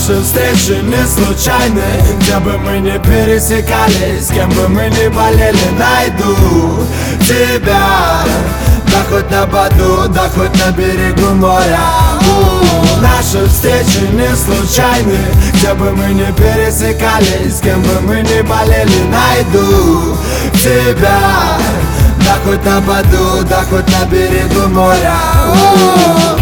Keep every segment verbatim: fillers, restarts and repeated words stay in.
Наши встречи не случайны, где бы мы не пересекались, с кем бы мы ни болели, найду тебя. Да хоть на Баду, да хоть на берегу моря. У-у-у. Наши встречи не случайны, где бы мы не пересекались, с кем бы мы ни болели, найду тебя. Да хоть на Баду, да хоть на берегу моря. У-у-у.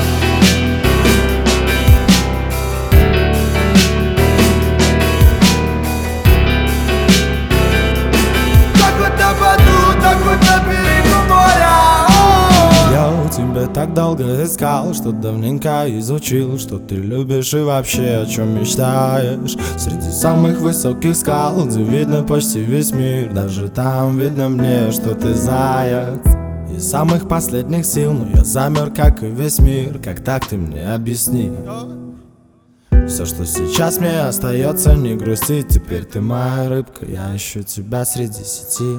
Тебя так долго искал, что давненько изучил, что ты любишь и вообще о чем мечтаешь. Среди самых высоких скал, где видно почти весь мир, даже там видно мне, что ты заяц. Из самых последних сил, но я замер, как и весь мир. Как так, ты мне объясни? Все, что сейчас мне остается, не грустить. Теперь ты моя рыбка, я ищу тебя среди сети.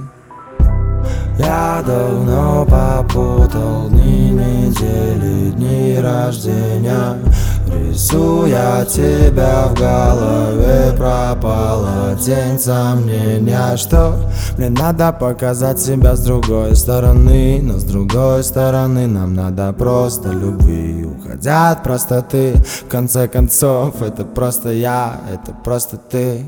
Я давно попутал дни, недели, дни рождения. Рисуя тебя в голове, пропала тень сомнения, что мне надо показать себя с другой стороны. Но с другой стороны нам надо просто любви. Уходя от простоты, в конце концов, это просто я, это просто ты.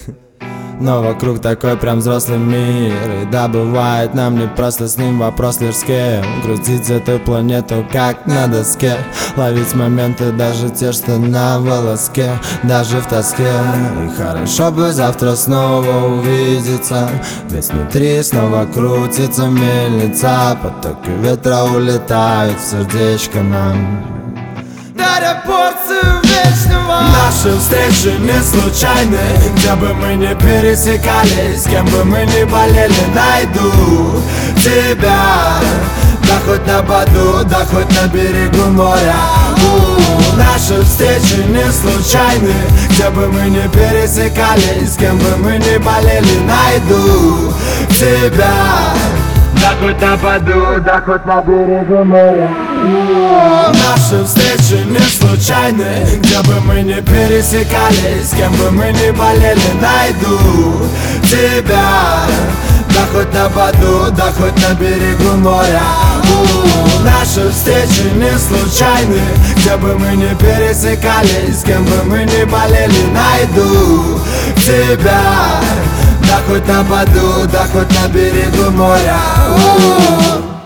Но вокруг такой прям взрослый мир. И да, бывает нам не просто с ним, вопрос лишь с кем. Крутить эту планету как на доске, ловить моменты, даже те, что на волоске, даже в тоске. И хорошо бы завтра снова увидеться, ведь внутри снова крутится мельница. Потоки ветра улетают в сердечко нам, даря порцию вечного. Наши встречи не случайны, где бы мы не пересекались, с кем бы мы ни болели, найду тебя. Да хоть на Баду, да хоть на берегу моря. У-у-у. Наши встречи не случайны, где бы мы не пересекались, с кем бы мы ни болели, найду тебя. Да хоть на Баду, да хоть на берегу моря. Наши встречи не случайны, где бы мы не пересекались, с кем бы мы ни болели, найду тебя. Да хоть на Баду, да хоть на берегу моря. У-у-у. Наши встречи не случайны, где бы мы не пересекались, с кем бы мы ни болели, найду тебя. Да хоть на Баду, да хоть на берегу моря. У-у-у.